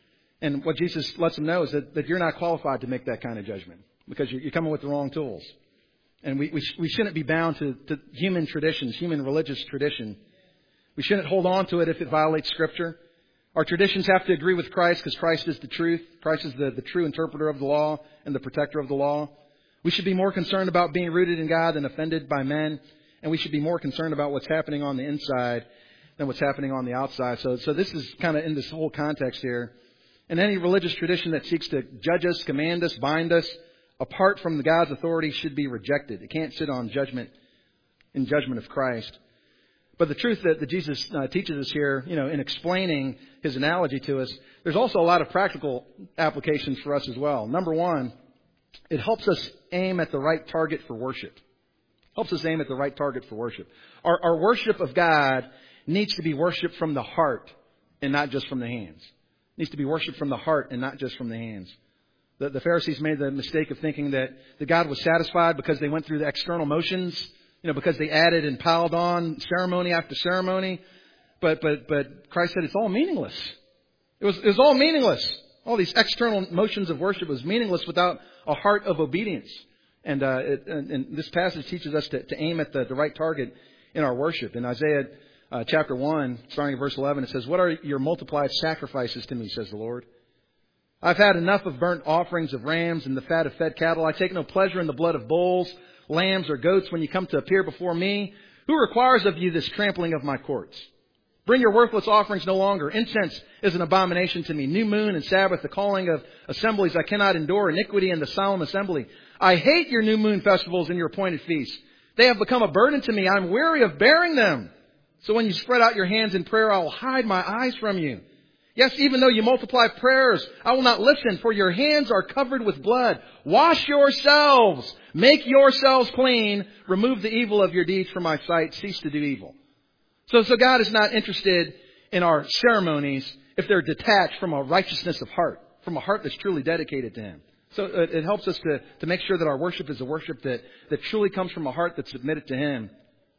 S2: And what Jesus lets them know is that, that you're not qualified to make that kind of judgment because you're, you're coming with the wrong tools. And we, we, we shouldn't be bound to, to human traditions, human religious tradition. We shouldn't hold on to it if it violates Scripture. Our traditions have to agree with Christ because Christ is the truth. Christ is the, the true interpreter of the law and the protector of the law. We should be more concerned about being rooted in God than offended by men. And we should be more concerned about what's happening on the inside than what's happening on the outside. So, so this is kind of in this whole context here. And any religious tradition that seeks to judge us, command us, bind us, apart from the God's authority should be rejected. It can't sit on judgment, in judgment of Christ. But the truth that, that Jesus uh, teaches us here, you know, in explaining his analogy to us, there's also a lot of practical applications for us as well. Number one, it helps us aim at the right target for worship. Helps us aim at the right target for worship. Our, our worship of God needs to be worship from the heart and not just from the hands. It needs to be worship from the heart and not just from the hands. The, the Pharisees made the mistake of thinking that, that God was satisfied because they went through the external motions, you know, because they added and piled on ceremony after ceremony. But but but Christ said it's all meaningless. It was it was all meaningless. All these external motions of worship was meaningless without a heart of obedience. And, uh, it, and, and this passage teaches us to, to aim at the, the right target in our worship. In Isaiah uh, chapter one, starting at verse eleven, it says, "What are your multiplied sacrifices to me, says the Lord? I've had enough of burnt offerings of rams and the fat of fed cattle. I take no pleasure in the blood of bulls, lambs, or goats when you come to appear before me. Who requires of you this trampling of my courts? Bring your worthless offerings no longer. Incense is an abomination to me. New moon and Sabbath, the calling of assemblies I cannot endure. Iniquity and the solemn assembly. I hate your new moon festivals and your appointed feasts. They have become a burden to me. I'm weary of bearing them. So when you spread out your hands in prayer, I will hide my eyes from you. Yes, even though you multiply prayers, I will not listen, for your hands are covered with blood. Wash yourselves. Make yourselves clean. Remove the evil of your deeds from my sight. Cease to do evil." So, so God is not interested in our ceremonies if they're detached from a righteousness of heart, from a heart that's truly dedicated to Him. So it, it helps us to, to make sure that our worship is a worship that, that truly comes from a heart that's submitted to Him.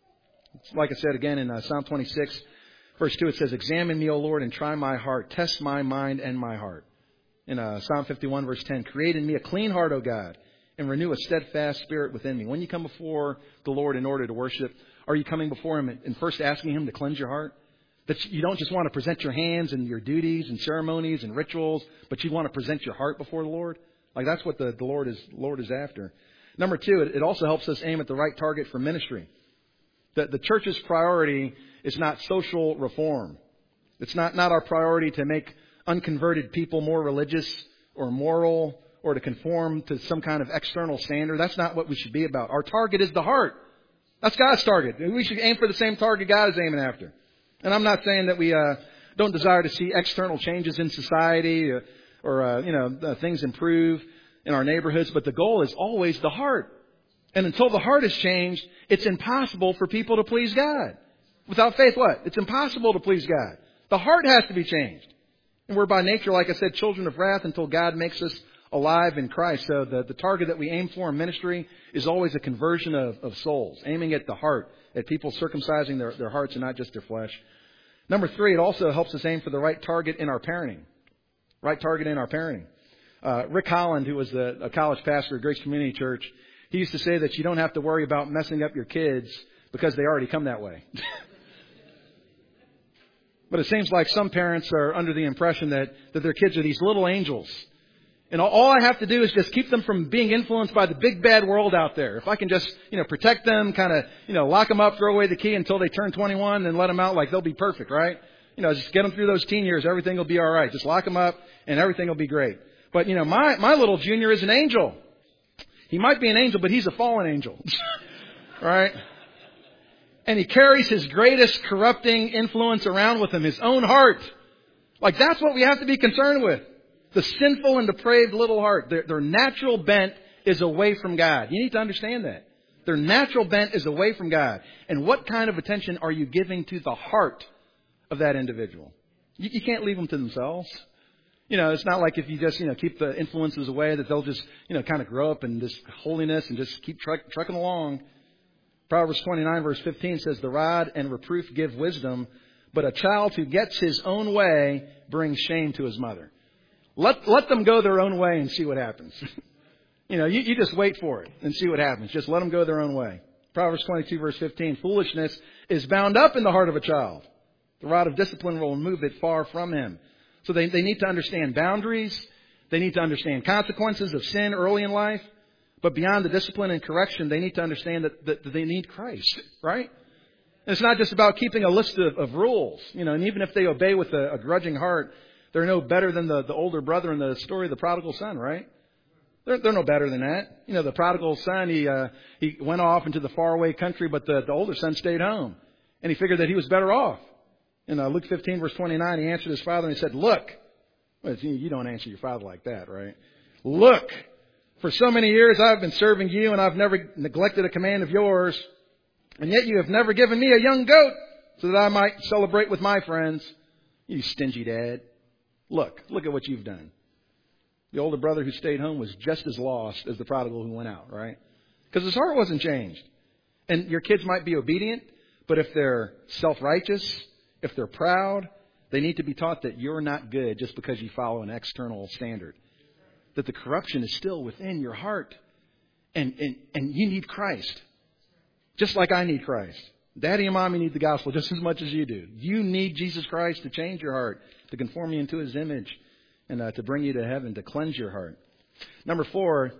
S2: It's like I said again in uh, Psalm twenty-six. Verse two, it says, "Examine me, O Lord, and try my heart. Test my mind and my heart." In uh, Psalm fifty-one, verse ten, "Create in me a clean heart, O God, and renew a steadfast spirit within me." When you come before the Lord in order to worship, are you coming before Him and first asking Him to cleanse your heart? That you don't just want to present your hands and your duties and ceremonies and rituals, but you want to present your heart before the Lord? Like that's what the, the Lord is Lord is after. Number two, it, it also helps us aim at the right target for ministry. The, the church's priority is not social reform. It's not, not our priority to make unconverted people more religious or moral or to conform to some kind of external standard. That's not what we should be about. Our target is the heart. That's God's target. We should aim for the same target God is aiming after. And I'm not saying that we uh, don't desire to see external changes in society or, or uh, you know, uh, things improve in our neighborhoods, but the goal is always the heart. And until the heart is changed, it's impossible for people to please God. Without faith, what? It's impossible to please God. The heart has to be changed. And we're by nature, like I said, children of wrath until God makes us alive in Christ. So the, the target that we aim for in ministry is always a conversion of, of souls, aiming at the heart, at people circumcising their, their hearts and not just their flesh. Number three, it also helps us aim for the right target in our parenting. Right target in our parenting. Uh, Rick Holland, who was the, a college pastor at Grace Community Church, he used to say that you don't have to worry about messing up your kids because they already come that way. But it seems like some parents are under the impression that, that their kids are these little angels. And all, all I have to do is just keep them from being influenced by the big bad world out there. If I can just, you know, protect them, kind of, you know, lock them up, throw away the key until they turn twenty-one and let them out, like they'll be perfect, right? You know, just get them through those teen years. Everything will be all right. Just lock them up and everything will be great. But, you know, my, my little junior is an angel. He might be an angel, but he's a fallen angel. Right? And he carries his greatest corrupting influence around with him, his own heart. Like that's what we have to be concerned with. The sinful and depraved little heart. Their, their natural bent is away from God. You need to understand that. Their natural bent is away from God. And what kind of attention are you giving to the heart of that individual? You, you can't leave them to themselves. You know, it's not like if you just, you know, keep the influences away that they'll just, you know, kind of grow up in this holiness and just keep truck, trucking along. Proverbs twenty-nine verse fifteen says, the rod and reproof give wisdom, but a child who gets his own way brings shame to his mother. Let, let them go their own way and see what happens. You know, you, you just wait for it and see what happens. Just let them go their own way. Proverbs twenty-two verse fifteen, foolishness is bound up in the heart of a child. The rod of discipline will remove it far from him. So they, they need to understand boundaries. They need to understand consequences of sin early in life. But beyond the discipline and correction, they need to understand that, that, that they need Christ, right? And it's not just about keeping a list of, of rules. You know, and even if they obey with a, a grudging heart, they're no better than the, the older brother in the story of the prodigal son, right? They're, they're no better than that. You know, the prodigal son, he uh, he went off into the faraway country, but the, the older son stayed home. And he figured that he was better off. In uh, Luke fifteen, verse twenty-nine, he answered his father and he said, look. Well, you don't answer your father like that, right? Look, for so many years I've been serving you and I've never neglected a command of yours. And yet you have never given me a young goat so that I might celebrate with my friends. You stingy dad. Look, look at what you've done. The older brother who stayed home was just as lost as the prodigal who went out, right? Because his heart wasn't changed. And your kids might be obedient, but if they're self-righteous, if they're proud, they need to be taught that you're not good just because you follow an external standard. That the corruption is still within your heart. And, and, and you need Christ. Just like I need Christ. Daddy and mommy need the gospel just as much as you do. You need Jesus Christ to change your heart, to conform you into His image, and uh, to bring you to heaven, to cleanse your heart. Number four,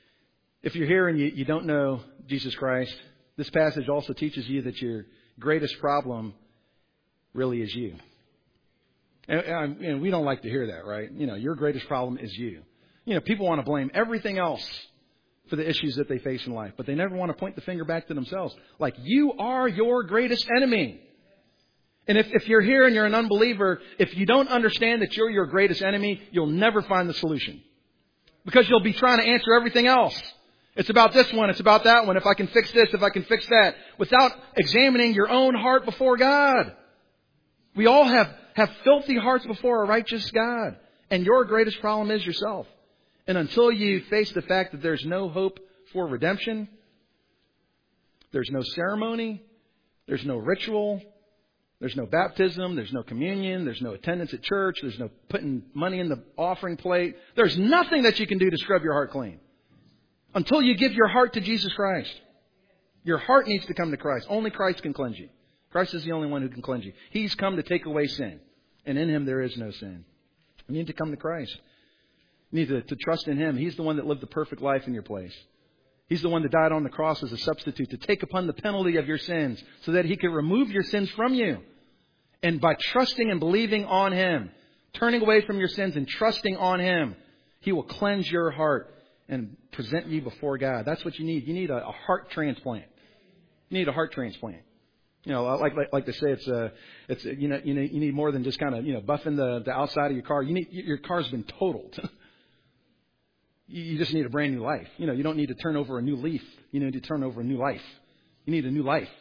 S2: if you're here and you, you don't know Jesus Christ, this passage also teaches you that your greatest problem really is you. And, and, and we don't like to hear that, right? You know, your greatest problem is you. You know, people want to blame everything else for the issues that they face in life, but they never want to point the finger back to themselves. Like, you are your greatest enemy. And if, if you're here and you're an unbeliever, if you don't understand that you're your greatest enemy, you'll never find the solution. Because you'll be trying to answer everything else. It's about this one, it's about that one, if I can fix this, if I can fix that, without examining your own heart before God. We all have, have filthy hearts before a righteous God. And your greatest problem is yourself. And until you face the fact that there's no hope for redemption, there's no ceremony, there's no ritual, there's no baptism, there's no communion, there's no attendance at church, there's no putting money in the offering plate. There's nothing that you can do to scrub your heart clean. Until you give your heart to Jesus Christ. Your heart needs to come to Christ. Only Christ can cleanse you. Christ is the only one who can cleanse you. He's come to take away sin. And in Him there is no sin. You need to come to Christ. You need to, to trust in Him. He's the one that lived the perfect life in your place. He's the one that died on the cross as a substitute to take upon the penalty of your sins so that He can remove your sins from you. And by trusting and believing on Him, turning away from your sins and trusting on Him, He will cleanse your heart and present you before God. That's what you need. You need a, a heart transplant. You need a heart transplant. You know, like like, like they say, it's a, it's a, you know, you need, you need more than just kind of you know buffing the, the outside of your car. You need your car's been totaled. You just need a brand new life. You know, you don't need to turn over a new leaf. You need to turn over a new life. You need a new life.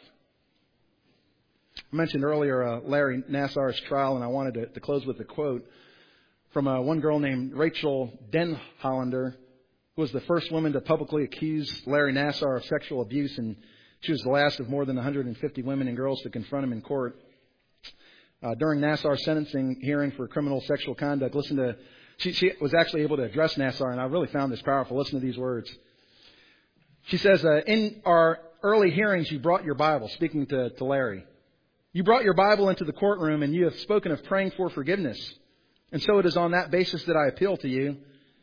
S2: I mentioned earlier uh, Larry Nassar's trial, and I wanted to, to close with a quote from uh, one girl named Rachel Denhollander, who was the first woman to publicly accuse Larry Nassar of sexual abuse, and she was the last of more than one hundred fifty women and girls to confront him in court. Uh, during Nassar's sentencing hearing for criminal sexual conduct, listen to She, she was actually able to address Nassar, and I really found this powerful. Listen to these words. She says, uh, in our early hearings, you brought your Bible, speaking to, to Larry. You brought your Bible into the courtroom, and you have spoken of praying for forgiveness. And so it is on that basis that I appeal to you.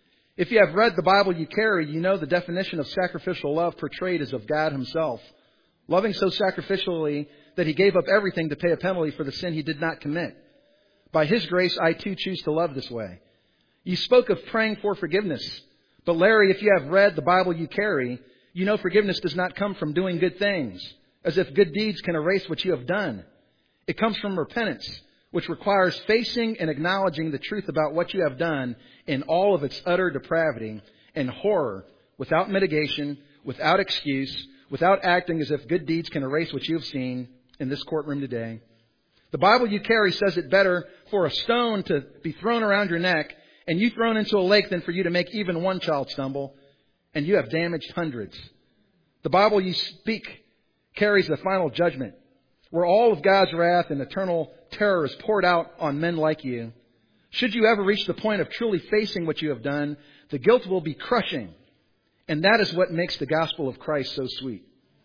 S2: If you have read the Bible you carry, you know the definition of sacrificial love portrayed is of God Himself, loving so sacrificially that He gave up everything to pay a penalty for the sin He did not commit. By His grace, I too choose to love this way. You spoke of praying for forgiveness. But Larry, if you have read the Bible you carry, you know forgiveness does not come from doing good things, as if good deeds can erase what you have done. It comes from repentance, which requires facing and acknowledging the truth about what you have done in all of its utter depravity and horror, without mitigation, without excuse, without acting as if good deeds can erase what you have seen in this courtroom today. The Bible you carry says it better for a stone to be thrown around your neck and you thrown into a lake than for you to make even one child stumble, and you have damaged hundreds. The Bible you speak carries the final judgment, where all of God's wrath and eternal terror is poured out on men like you. Should you ever reach the point of truly facing what you have done, the guilt will be crushing. And that is what makes the gospel of Christ so sweet.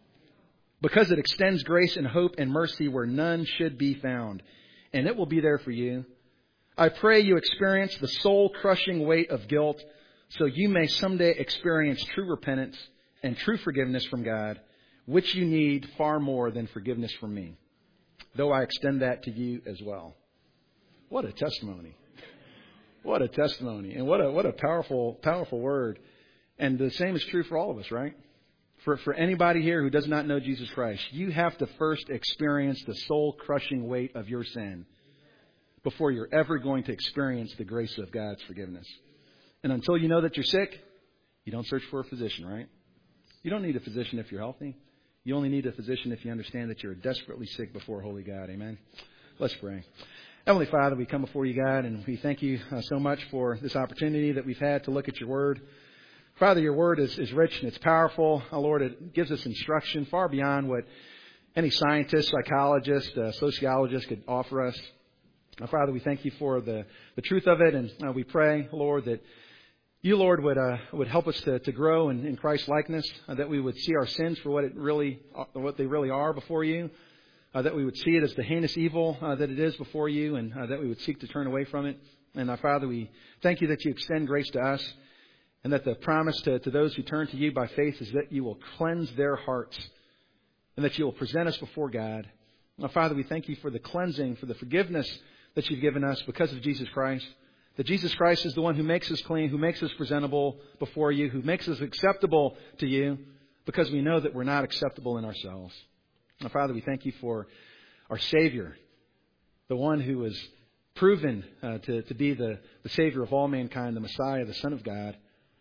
S2: Because it extends grace and hope and mercy where none should be found. And it will be there for you. I pray you experience the soul-crushing weight of guilt so you may someday experience true repentance and true forgiveness from God, which you need far more than forgiveness from me, though I extend that to you as well. What a testimony. What a testimony. And what a what a powerful, powerful word. And the same is true for all of us, right? For, for anybody here who does not know Jesus Christ, you have to first experience the soul-crushing weight of your sin before you're ever going to experience the grace of God's forgiveness. And until you know that you're sick, you don't search for a physician, right? You don't need a physician if you're healthy. You only need a physician if you understand that you're desperately sick before holy God. Amen? Let's pray. Heavenly Father, we come before you, God, and we thank you uh, so much for this opportunity that we've had to look at your word. Father, your word is, is rich and it's powerful. Oh, Lord, it gives us instruction far beyond what any scientist, psychologist, uh, sociologist could offer us. Uh, Father, we thank you for the, the truth of it, and uh, we pray, Lord, that you, Lord, would uh, would help us to, to grow in, in Christ's likeness, uh, that we would see our sins for what it really, uh, what they really are before you, uh, that we would see it as the heinous evil uh, that it is before you, and uh, that we would seek to turn away from it. And uh, Father, we thank you that you extend grace to us, and that the promise to, to those who turn to you by faith is that you will cleanse their hearts, and that you will present us before God. Now, Father, we thank you for the cleansing, for the forgiveness that you've given us because of Jesus Christ. That Jesus Christ is the one who makes us clean, who makes us presentable before you, who makes us acceptable to you, because we know that we're not acceptable in ourselves. Now, Father, we thank you for our Savior, the one who was proven uh, to, to be the, the Savior of all mankind, the Messiah, the Son of God,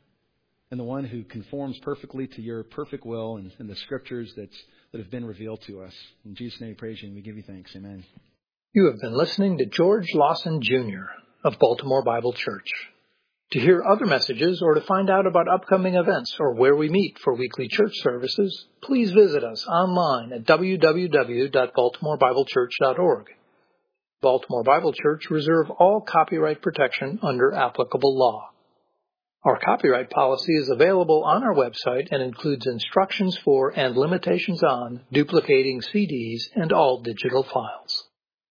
S2: and the one who conforms perfectly to your perfect will and, and the Scriptures that's, that have been revealed to us. In Jesus' name we praise you and we give you thanks. Amen.
S1: You have been listening to George Lawson Junior of Baltimore Bible Church. To hear other messages or to find out about upcoming events or where we meet for weekly church services, please visit us online at w w w dot baltimore bible church dot org. Baltimore Bible Church reserve all copyright protection under applicable law. Our copyright policy is available on our website and includes instructions for and limitations on duplicating C Ds and all digital files.